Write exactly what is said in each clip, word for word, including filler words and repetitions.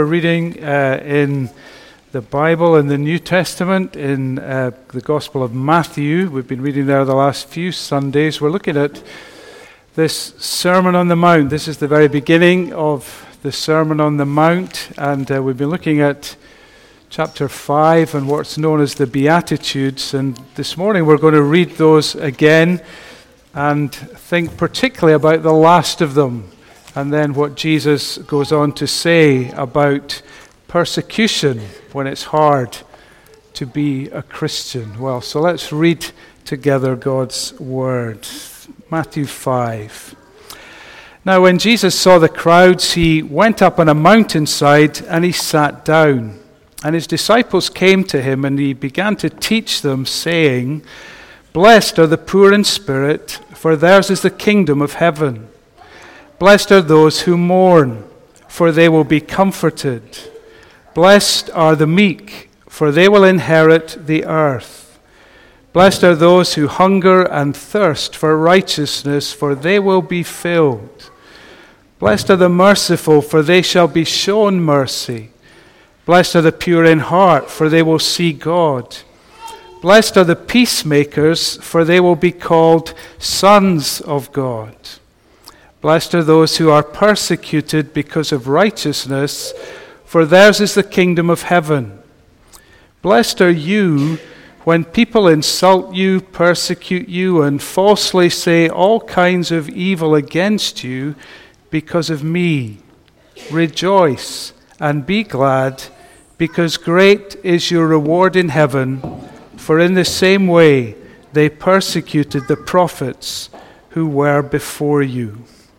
We're reading uh, in the Bible in the New Testament in uh, the Gospel of Matthew. We've been reading there the last few Sundays. We're looking at this Sermon on the Mount. This is the very beginning of the Sermon on the Mount, and uh, we've been looking at chapter five and what's known as the Beatitudes. And this morning we're going to read those again and think particularly about the last of them, and then what Jesus goes on to say about persecution when it's hard to be a Christian. Well, so let's read together God's word. Matthew five. Now when Jesus saw the crowds, he went up on a mountainside and he sat down. And his disciples came to him, and he began to teach them, saying, "Blessed are the poor in spirit, for theirs is the kingdom of heaven. Blessed are those who mourn, for they will be comforted. Blessed are the meek, for they will inherit the earth. Blessed are those who hunger and thirst for righteousness, for they will be filled. Blessed are the merciful, for they shall be shown mercy. Blessed are the pure in heart, for they will see God. Blessed are the peacemakers, for they will be called sons of God. Blessed are those who are persecuted because of righteousness, for theirs is the kingdom of heaven. Blessed are you when people insult you, persecute you, and falsely say all kinds of evil against you because of me. Rejoice and be glad, because great is your reward in heaven, for in the same way they persecuted the prophets who were before you."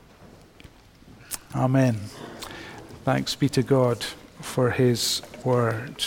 Amen. Thanks be to God for his word.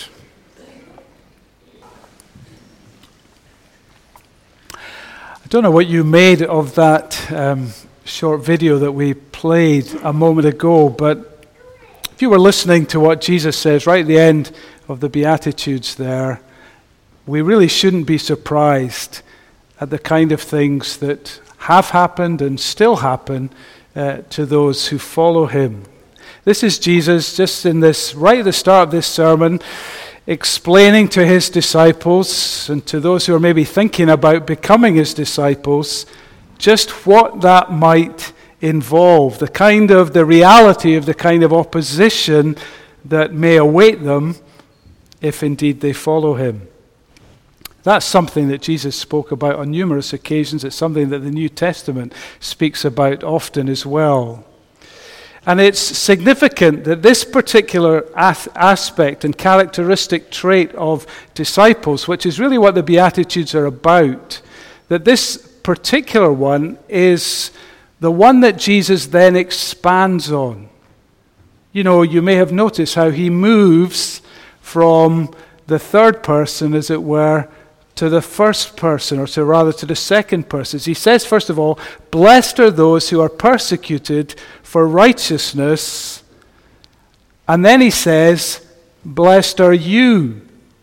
I don't know what you made of that um, short video that we played a moment ago, but if you were listening to what Jesus says right at the end of the Beatitudes there, we really shouldn't be surprised at the kind of things that have happened and still happen uh, to those who follow him. This is Jesus just in this, right at the start of this sermon, explaining to his disciples and to those who are maybe thinking about becoming his disciples just what that might involve, the kind of, the reality of the kind of opposition that may await them if indeed they follow him. That's something that Jesus spoke about on numerous occasions. It's something that the New Testament speaks about often as well. And it's significant that this particular as- aspect and characteristic trait of disciples, which is really what the Beatitudes are about, that this particular one is the one that Jesus then expands on. You know, you may have noticed how he moves from the third person, as it were, to the first person, or to rather to the second person. He says, first of all, blessed are those who are persecuted for righteousness. And then he says, blessed are you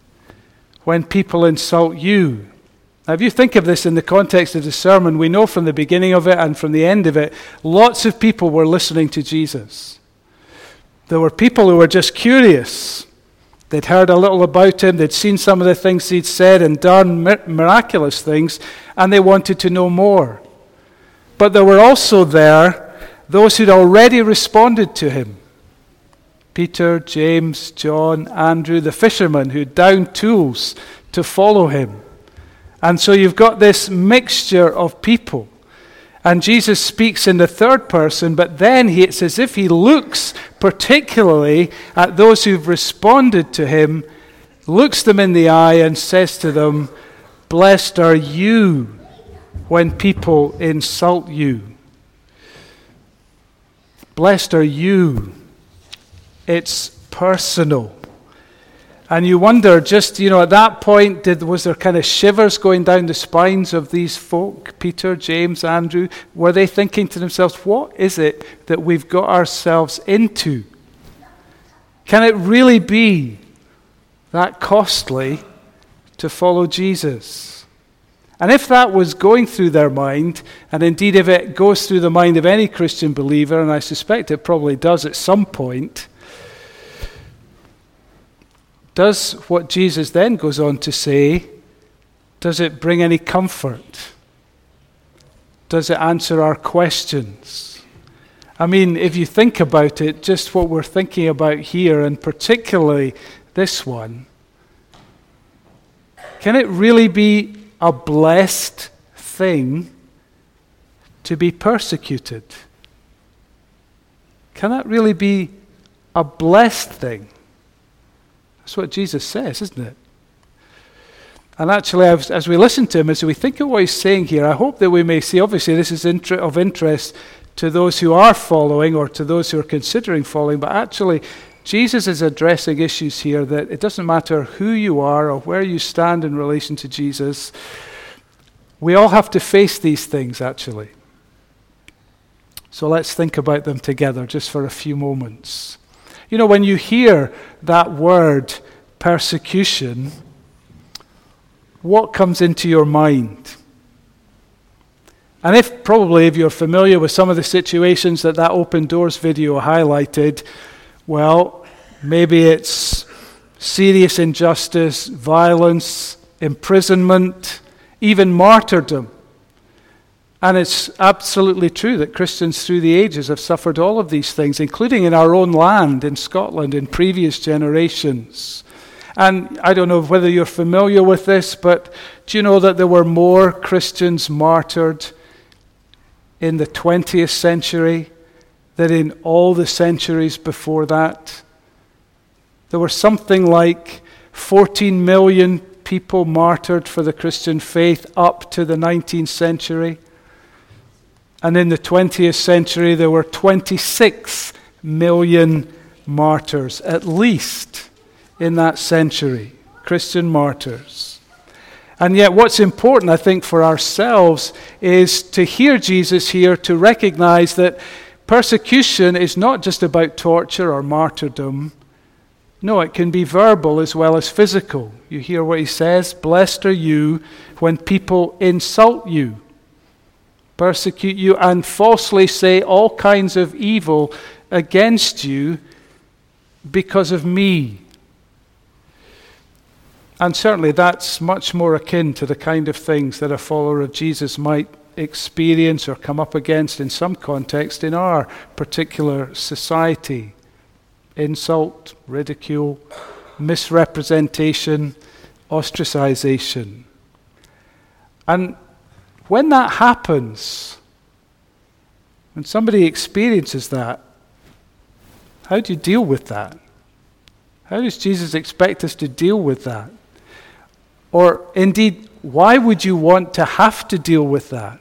when people insult you. Now, if you think of this in the context of the sermon, we know from the beginning of it and from the end of it, lots of people were listening to Jesus. There were people who were just curious. They'd heard a little about him, they'd seen some of the things he'd said and done, miraculous things, and they wanted to know more. But there were also there those who'd already responded to him. Peter, James, John, Andrew, the fishermen who'd downed tools to follow him. And so you've got this mixture of people. And Jesus speaks in the third person, but then he, it's as if he looks particularly at those who've responded to him, looks them in the eye and says to them, blessed are you when people insult you. Blessed are you. It's personal. And you wonder, just, you know, at that point, did was there kind of shivers going down the spines of these folk, Peter, James, Andrew? Were they thinking to themselves, what is it that we've got ourselves into? Can it really be that costly to follow Jesus? And if that was going through their mind, and indeed if it goes through the mind of any Christian believer, and I suspect it probably does at some point, does what Jesus then goes on to say, does it bring any comfort? Does it answer our questions? I mean, if you think about it, just what we're thinking about here, and particularly this one, can it really be a blessed thing to be persecuted? Can that really be a blessed thing? That's what Jesus says, isn't it? And actually, as, as we listen to him, as we think of what he's saying here, I hope that we may see, obviously this is inter- of interest to those who are following or to those who are considering following, but actually Jesus is addressing issues here that it doesn't matter who you are or where you stand in relation to Jesus. We all have to face these things, actually. So let's think about them together just for a few moments. You know, when you hear that word, persecution, what comes into your mind? And if probably if you're familiar with some of the situations that that Open Doors video highlighted, well, maybe it's serious injustice, violence, imprisonment, even martyrdom. And it's absolutely true that Christians through the ages have suffered all of these things, including in our own land, in Scotland, in previous generations. And I don't know whether you're familiar with this, but do you know that there were more Christians martyred in the twentieth century than in all the centuries before that? There were something like fourteen million people martyred for the Christian faith up to the nineteenth century. And in the twentieth century, there were twenty-six million martyrs, at least, in that century, Christian martyrs. And yet what's important, I think, for ourselves is to hear Jesus here, to recognize that persecution is not just about torture or martyrdom. No, it can be verbal as well as physical. You hear what he says, "Blessed are you when people insult you, persecute you, and falsely say all kinds of evil against you because of me." And certainly that's much more akin to the kind of things that a follower of Jesus might experience or come up against in some context in our particular society. Insult, ridicule, misrepresentation, ostracization. And when that happens, when somebody experiences that, how do you deal with that? How does Jesus expect us to deal with that? Or indeed, why would you want to have to deal with that?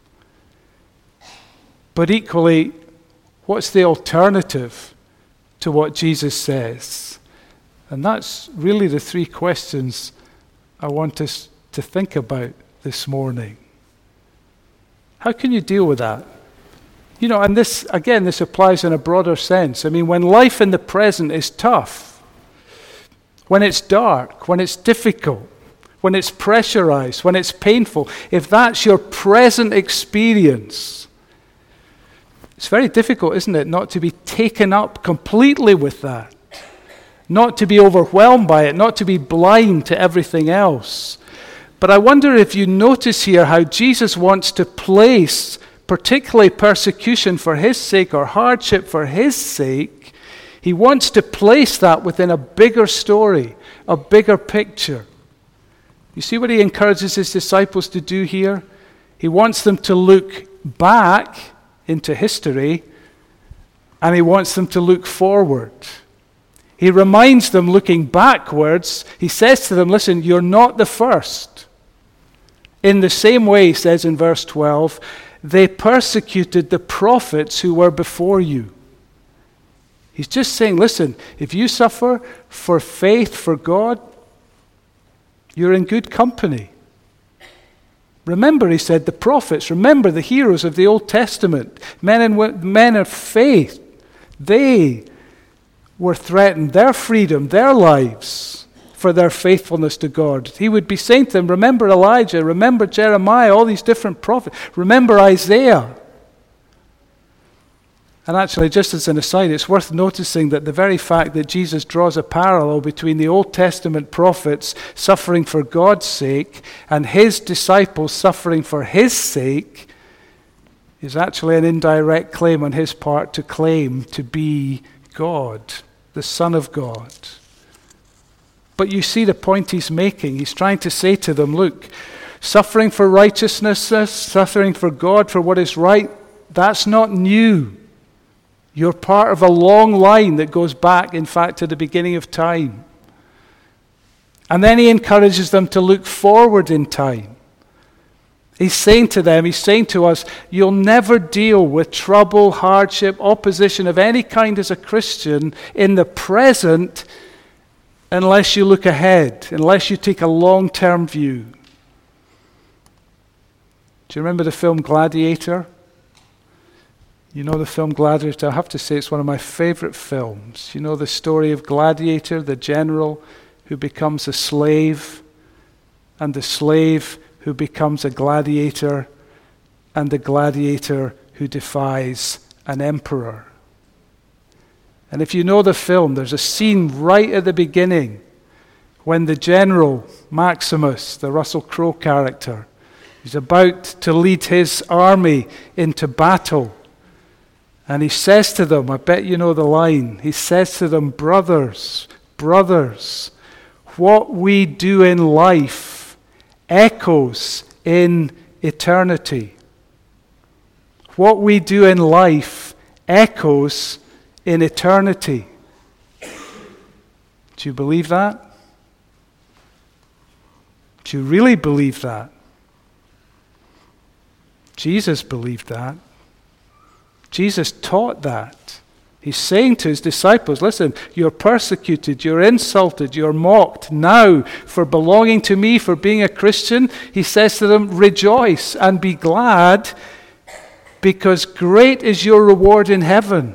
But equally, what's the alternative to what Jesus says? And that's really the three questions I want us to think about this morning. How can you deal with that? You know, and this, again, this applies in a broader sense. I mean, when life in the present is tough, when it's dark, when it's difficult, when it's pressurized, when it's painful, if that's your present experience, it's very difficult, isn't it, not to be taken up completely with that, not to be overwhelmed by it, not to be blind to everything else. But I wonder if you notice here how Jesus wants to place particularly persecution for his sake or hardship for his sake. He wants to place that within a bigger story, a bigger picture. You see what he encourages his disciples to do here? He wants them to look back into history, and he wants them to look forward. He reminds them, looking backwards, he says to them, listen, you're not the first. In the same way, he says in verse twelve, they persecuted the prophets who were before you. He's just saying, listen, if you suffer for faith for God, you're in good company. Remember, he said, the prophets, remember the heroes of the Old Testament, men and men of faith, they were threatened, their freedom, their lives, for their faithfulness to God. He would be saying to them, remember Elijah, remember Jeremiah, all these different prophets, remember Isaiah. And actually, just as an aside, it's worth noticing that the very fact that Jesus draws a parallel between the Old Testament prophets suffering for God's sake and his disciples suffering for his sake is actually an indirect claim on his part to claim to be God, the Son of God. But you see the point he's making. He's trying to say to them, look, suffering for righteousness, suffering for God, for what is right, that's not new. You're part of a long line that goes back, in fact, to the beginning of time. And then he encourages them to look forward in time. He's saying to them, he's saying to us, you'll never deal with trouble, hardship, opposition of any kind as a Christian in the present unless you look ahead, unless you take a long-term view. Do you remember the film Gladiator? You know the film Gladiator? I have to say it's one of my favorite films. You know the story of Gladiator, the general who becomes a slave, and the slave who becomes a gladiator, and the gladiator who defies an emperor. And if you know the film, there's a scene right at the beginning when the general, Maximus, the Russell Crowe character, is about to lead his army into battle. And he says to them, I bet you know the line, he says to them, brothers, brothers, what we do in life echoes in eternity. What we do in life echoes in eternity. Do you believe that? Do you really believe that? Jesus believed that. Jesus taught that. He's saying to his disciples, listen, you're persecuted, you're insulted, you're mocked now for belonging to me, for being a Christian. He says to them, rejoice and be glad, because great is your reward in heaven.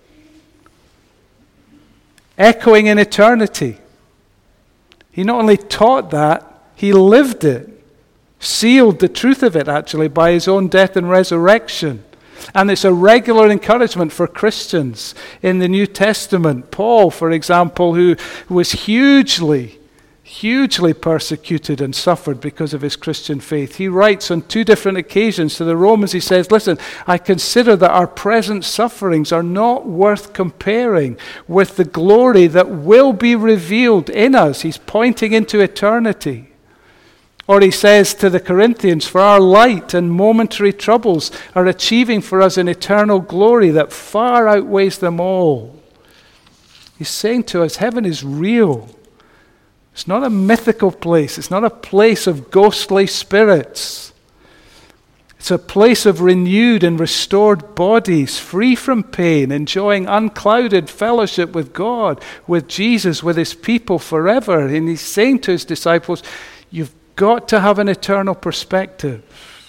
Echoing in eternity. He not only taught that, he lived it. Sealed the truth of it, actually, by his own death and resurrection. And it's a regular encouragement for Christians in the New Testament. Paul, for example, who was hugely, hugely persecuted and suffered because of his Christian faith. He writes on two different occasions to the Romans, he says, listen, I consider that our present sufferings are not worth comparing with the glory that will be revealed in us. He's pointing into eternity. Or he says to the Corinthians, for our light and momentary troubles are achieving for us an eternal glory that far outweighs them all. He's saying to us, heaven is real. It's not a mythical place. It's not a place of ghostly spirits. It's a place of renewed and restored bodies, free from pain, enjoying unclouded fellowship with God, with Jesus, with his people forever. And he's saying to his disciples, you've got to have an eternal perspective.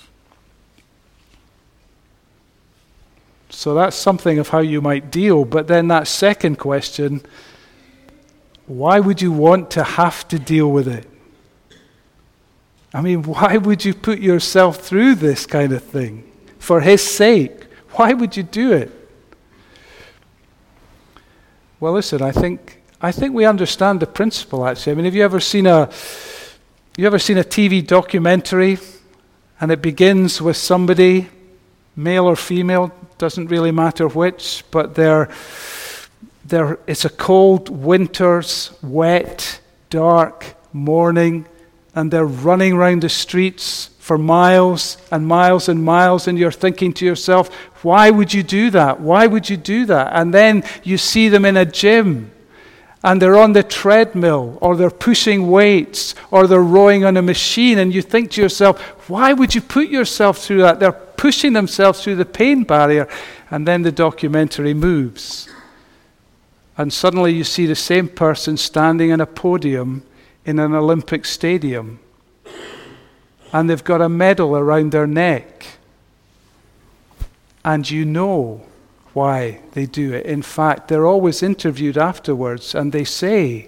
So that's something of how you might deal. But then that second question, why would you want to have to deal with it? I mean, why would you put yourself through this kind of thing? For his sake. Why would you do it? Well, listen, I think I think we understand the principle, actually. I mean, have you ever seen a You ever seen a T V documentary and it begins with somebody, male or female, doesn't really matter which, but they're, they're, it's a cold winter's wet, dark morning, and they're running around the streets for miles and miles and miles, and you're thinking to yourself, why would you do that? Why would you do that? And then you see them in a gym, and they're on the treadmill, or they're pushing weights, or they're rowing on a machine, and you think to yourself, why would you put yourself through that? They're pushing themselves through the pain barrier. And then the documentary moves. And suddenly you see the same person standing on a podium in an Olympic stadium. And they've got a medal around their neck. And you know why they do it. In fact, they're always interviewed afterwards, and they say,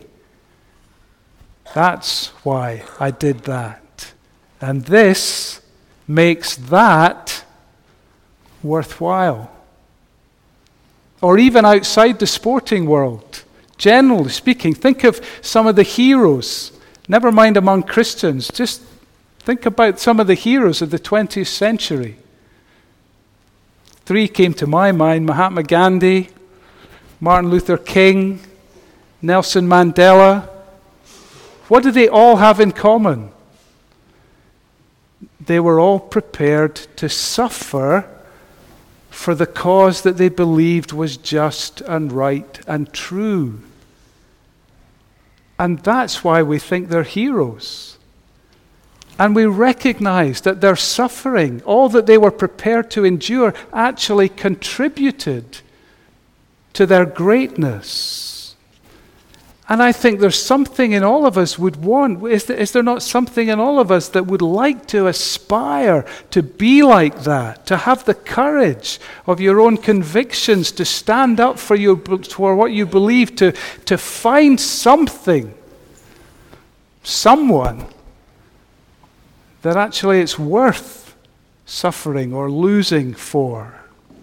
that's why I did that. And this makes that worthwhile. or even outside the sporting world. Generally speaking, think of some of the heroes, never mind among Christians, just think about some of the heroes of the twentieth century. Three came to my mind: Mahatma Gandhi, Martin Luther King, Nelson Mandela. What did they all have in common? They were all prepared to suffer for the cause that they believed was just and right and true. And that's why we think they're heroes. And we recognize that their suffering, all that they were prepared to endure, actually contributed to their greatness. And I think there's something in all of us would want. Is there, is there not something in all of us that would like to aspire to be like that, to have the courage of your own convictions, to stand up for, your, for what you believe, to, to find something, someone, that actually it's worth suffering or losing for?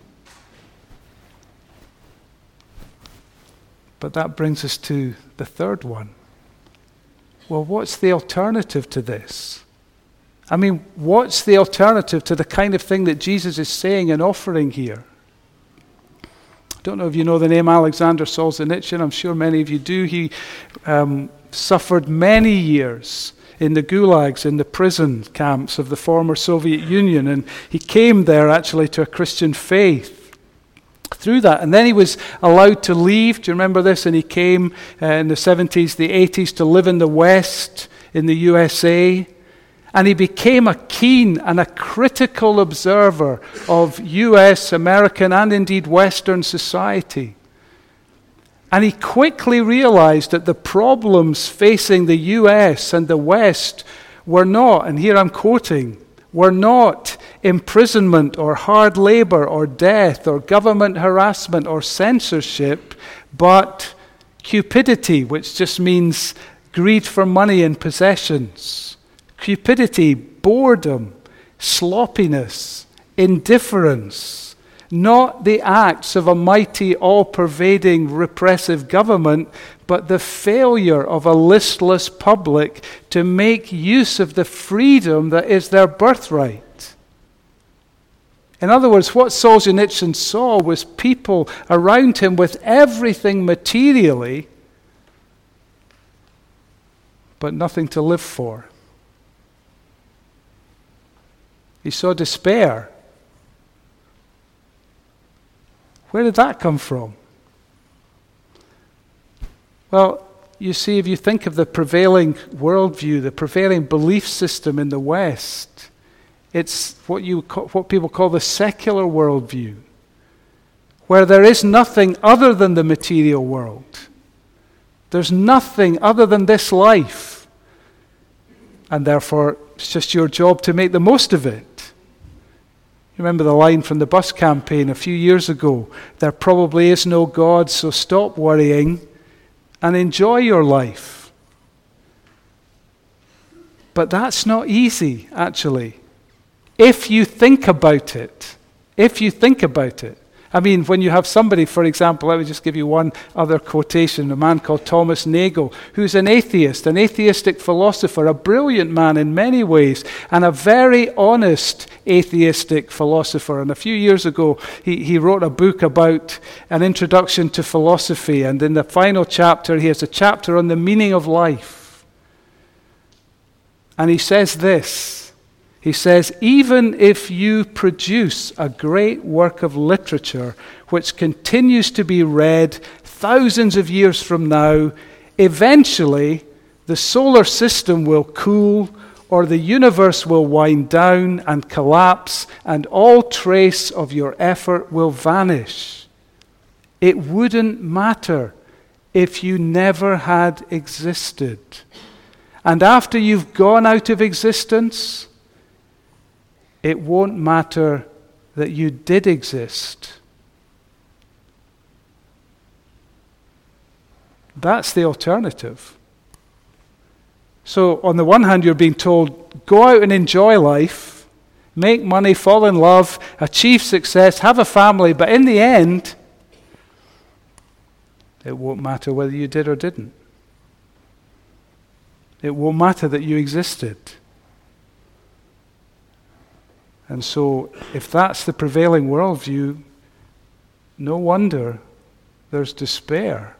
But that brings us to the third one. Well, what's the alternative to this? I mean, what's the alternative to the kind of thing that Jesus is saying and offering here? I don't know if you know the name Alexander Solzhenitsyn. I'm sure many of you do. He um, suffered many years in the gulags, in the prison camps of the former Soviet Union, and he came there actually to a Christian faith through that. And then he was allowed to leave. Do you remember this? And he came uh, in the seventies, the eighties to live in the West, in the U S A. And he became a keen and a critical observer of U S, American, and indeed Western society. And he quickly realized that the problems facing the U S and the West were not, and here I'm quoting, were not imprisonment or hard labor or death or government harassment or censorship, but cupidity, which just means greed for money and possessions. Cupidity, boredom, sloppiness, indifference, not the acts of a mighty, all-pervading, repressive government, but the failure of a listless public to make use of the freedom that is their birthright. In other words, what Solzhenitsyn saw was people around him with everything materially, but nothing to live for. He saw despair. Where did that come from? Well, you see, if you think of the prevailing worldview, the prevailing belief system in the West, it's what you call, what people call the secular worldview, where there is nothing other than the material world. There's nothing other than this life. And therefore, it's just your job to make the most of it. You remember the line from the bus campaign a few years ago, there probably is no God, so stop worrying and enjoy your life. But that's not easy, actually. If you think about it, if you think about it. I mean, when you have somebody, for example, let me just give you one other quotation, a man called Thomas Nagel, who's an atheist, an atheistic philosopher, a brilliant man in many ways, and a very honest atheistic philosopher. And a few years ago, he, he wrote a book about an introduction to philosophy, and in the final chapter, he has a chapter on the meaning of life. And he says this, he says, even if you produce a great work of literature which continues to be read thousands of years from now, eventually the solar system will cool or the universe will wind down and collapse and all trace of your effort will vanish. It wouldn't matter if you never had existed. And after you've gone out of existence, it won't matter that you did exist. That's the alternative. So on the one hand, you're being told, go out and enjoy life, make money, fall in love, achieve success, have a family, but in the end, It won't matter whether you did or didn't. It won't matter that you existed. And so, if that's the prevailing worldview, no wonder there's despair.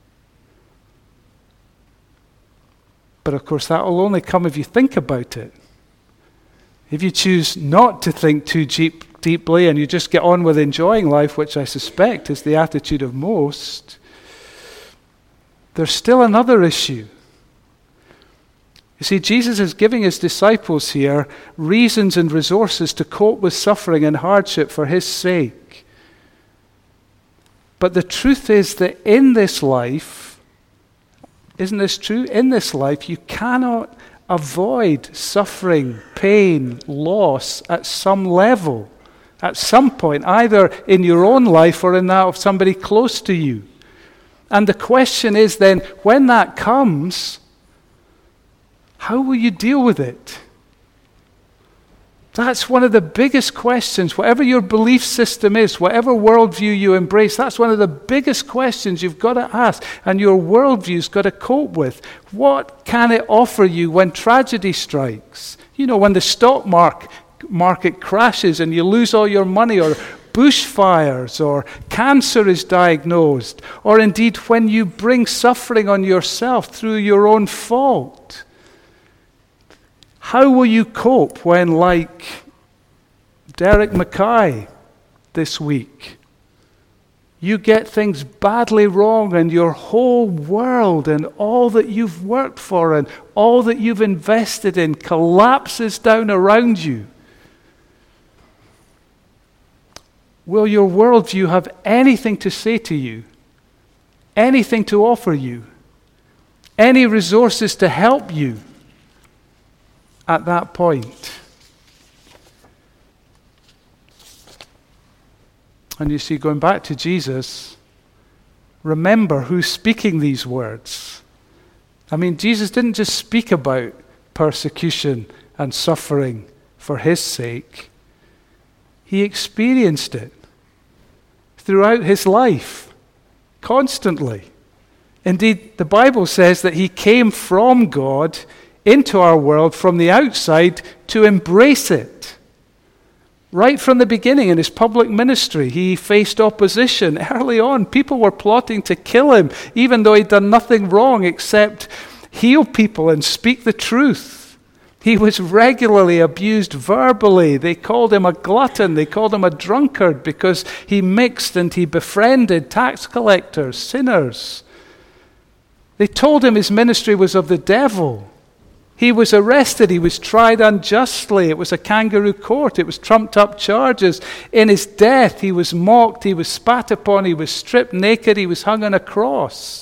But of course, that will only come if you think about it. If you choose not to think too deep, deeply and you just get on with enjoying life, which I suspect is the attitude of most, there's still another issue. You see, Jesus is giving his disciples here reasons and resources to cope with suffering and hardship for his sake. But the truth is that in this life, isn't this true? In this life, you cannot avoid suffering, pain, loss at some level, at some point, either in your own life or in that of somebody close to you. And the question is then, when that comes, how will you deal with it? That's one of the biggest questions. Whatever your belief system is, whatever worldview you embrace, that's one of the biggest questions you've got to ask, and your worldview's got to cope with. What can it offer you when tragedy strikes? You know, when the stock market market crashes and you lose all your money, or bushfires, or cancer is diagnosed, or indeed when you bring suffering on yourself through your own fault. How will you cope when, like Derek Mackay this week, you get things badly wrong and your whole world and all that you've worked for and all that you've invested in collapses down around you? Will your worldview have anything to say to you? Anything to offer you? Any resources to help you at that point? And you see, going back to Jesus, remember who's speaking these words. I mean, Jesus didn't just speak about persecution and suffering for his sake. He experienced it throughout his life, constantly. Indeed, the Bible says that he came from God into our world from the outside to embrace it. Right from the beginning in his public ministry, he faced opposition. Early on, people were plotting to kill him, even though he'd done nothing wrong except heal people and speak the truth. He was regularly abused verbally. They called him a glutton. They called him a drunkard because he mixed and he befriended tax collectors, sinners. They told him his ministry was of the devil. He was arrested. He was tried unjustly. It was a kangaroo court. It was trumped up charges. In his death, he was mocked. He was spat upon. He was stripped naked. He was hung on a cross.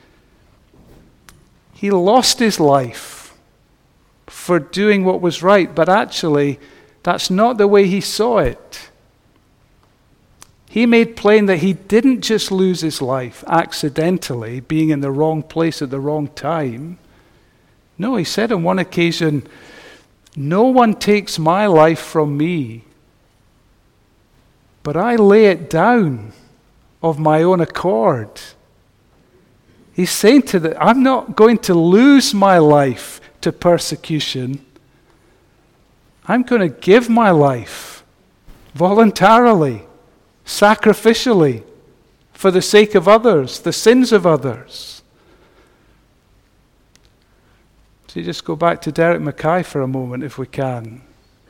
He lost his life for doing what was right, but actually, that's not the way he saw it. He made plain that he didn't just lose his life accidentally, being in the wrong place at the wrong time. No, he said on one occasion, "No one takes my life from me, but I lay it down of my own accord." He's saying to the, I'm not going to lose my life to persecution. I'm going to give my life voluntarily, sacrificially, for the sake of others, the sins of others. So you just go back to Derek Mackay for a moment, if we can.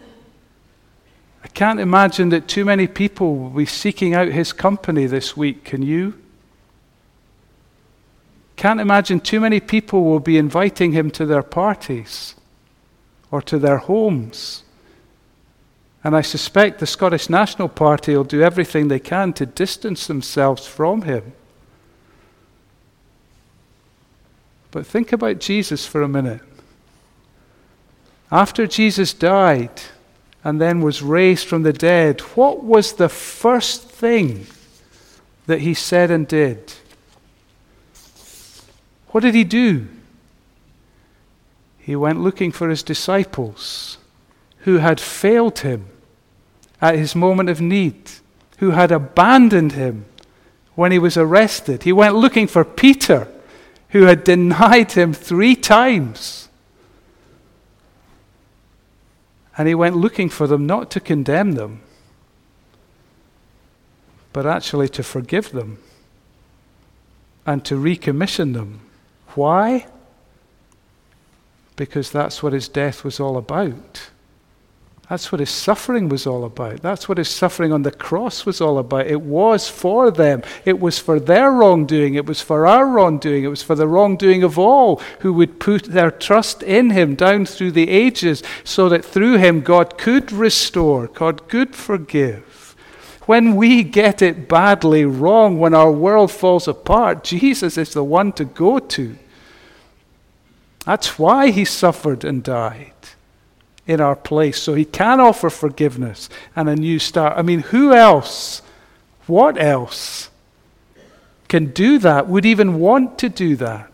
I can't imagine that too many people will be seeking out his company this week. Can you? Can't imagine too many people will be inviting him to their parties or to their homes. And I suspect the Scottish National Party will do everything they can to distance themselves from him. But think about Jesus for a minute. After Jesus died and then was raised from the dead, what was the first thing that he said and did? What did he do? He went looking for his disciples who had failed him at his moment of need, who had abandoned him when he was arrested. He went looking for Peter, who had denied him three times. And he went looking for them not to condemn them, but actually to forgive them and to recommission them. Why? Because that's what his death was all about. That's what his suffering was all about. That's what his suffering on the cross was all about. It was for them. It was for their wrongdoing. It was for our wrongdoing. It was for the wrongdoing of all who would put their trust in him down through the ages, so that through him God could restore, God could forgive. When we get it badly wrong, when our world falls apart, Jesus is the one to go to. That's why he suffered and died in our place, so he can offer forgiveness and a new start. I mean, who else, what else can do that, would even want to do that?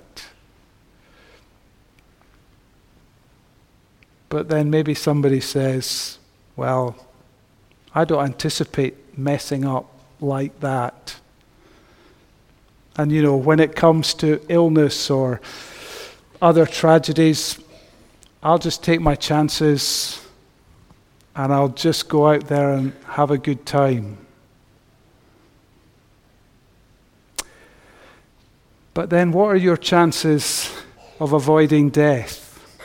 But then maybe somebody says, well, I don't anticipate messing up like that. And you know, when it comes to illness or other tragedies, I'll just take my chances and I'll just go out there and have a good time. But then what are your chances of avoiding death?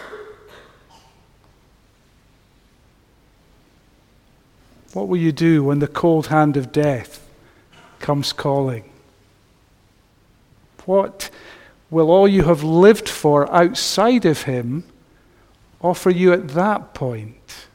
What will you do when the cold hand of death comes calling? What will all you have lived for outside of him offer you at that point?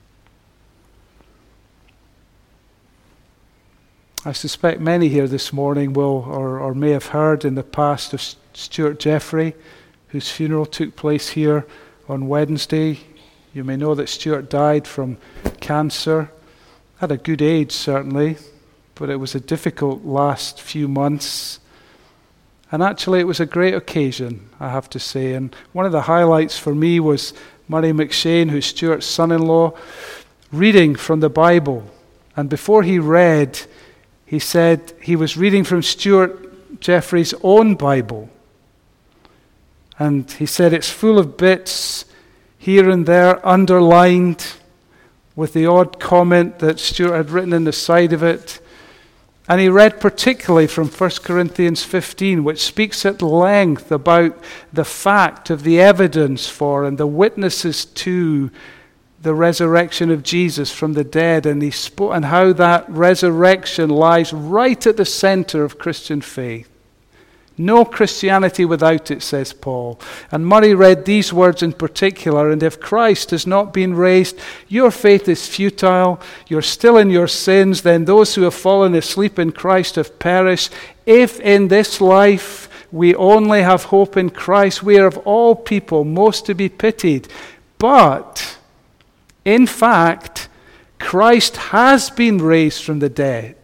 I suspect many here this morning will or, or may have heard in the past of Stuart Jeffrey, whose funeral took place here on Wednesday. You may know that Stuart died from cancer. At a good age, certainly, but it was a difficult last few months. And actually it was a great occasion, I have to say. And one of the highlights for me was Murray McShane, who's Stuart's son-in-law, reading from the Bible. And before he read, he said he was reading from Stuart Jeffrey's own Bible. And he said it's full of bits here and there underlined with the odd comment that Stuart had written in the side of it. And he read particularly from First Corinthians fifteen, which speaks at length about the fact of the evidence for and the witnesses to the resurrection of Jesus from the dead, and he spoke and how that resurrection lies right at the center of Christian faith. No Christianity without it, says Paul. And Murray read these words in particular, and if Christ has not been raised, your faith is futile, you're still in your sins, then those who have fallen asleep in Christ have perished. If in this life we only have hope in Christ, we are of all people most to be pitied. But, in fact, Christ has been raised from the dead.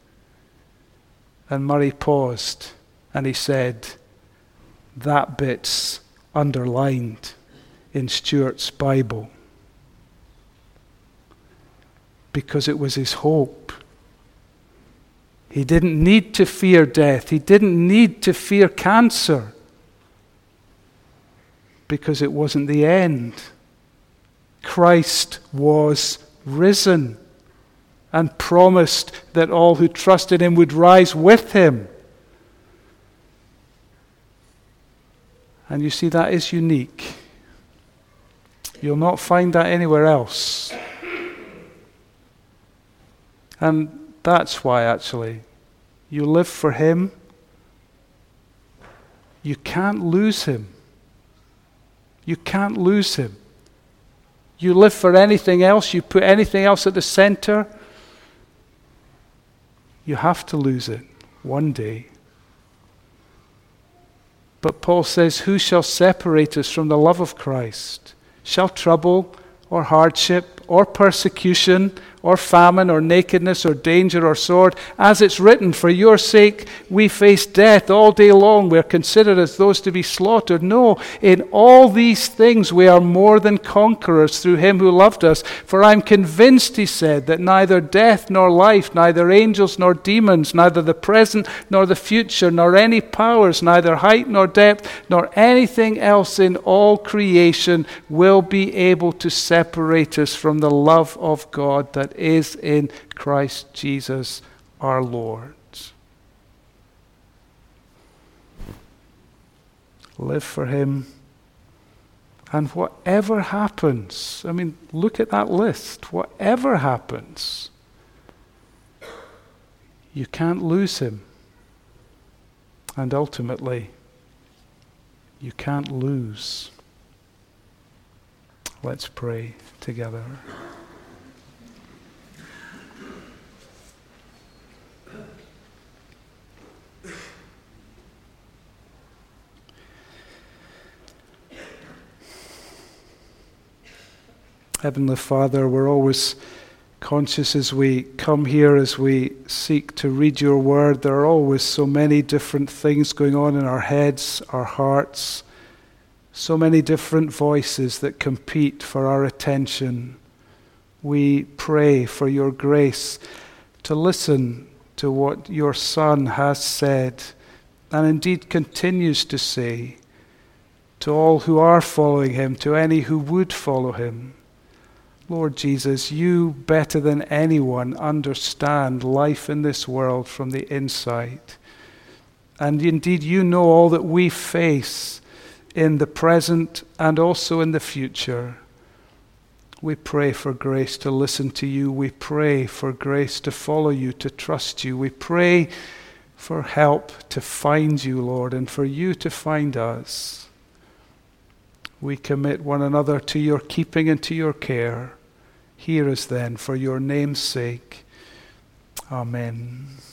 And Murray paused. And he said, that bit's underlined in Stuart's Bible. Because it was his hope. He didn't need to fear death. He didn't need to fear cancer. Because it wasn't the end. Christ was risen and promised that all who trusted him would rise with him. And you see, that is unique. You'll not find that anywhere else. And that's why, actually, you live for him. You can't lose him. You can't lose him. You live for anything else, you put anything else at the center, you have to lose it one day. But Paul says, who shall separate us from the love of Christ? Shall trouble or hardship or persecution or famine or nakedness or danger or sword. As it's written, for your sake we face death all day long. We are considered as those to be slaughtered. No, in all these things we are more than conquerors through him who loved us. For I'm convinced, he said, that neither death nor life, neither angels nor demons, neither the present nor the future, nor any powers, neither height nor depth, nor anything else in all creation will be able to separate us from the love of God that is in Christ Jesus our Lord. Live for him, and whatever happens, I mean, look at that list. Whatever happens, you can't lose him. And ultimately, you can't lose. Let's pray together. Heavenly Father, we're always conscious as we come here, as we seek to read your word, there are always so many different things going on in our heads, our hearts, so many different voices that compete for our attention. We pray for your grace to listen to what your Son has said, and indeed continues to say, to all who are following him, to any who would follow him. Lord Jesus, you better than anyone understand life in this world from the inside. And indeed, you know all that we face in the present and also in the future. We pray for grace to listen to you. We pray for grace to follow you, to trust you. We pray for help to find you, Lord, and for you to find us. We commit one another to your keeping and to your care. Hear us then for your name's sake. Amen.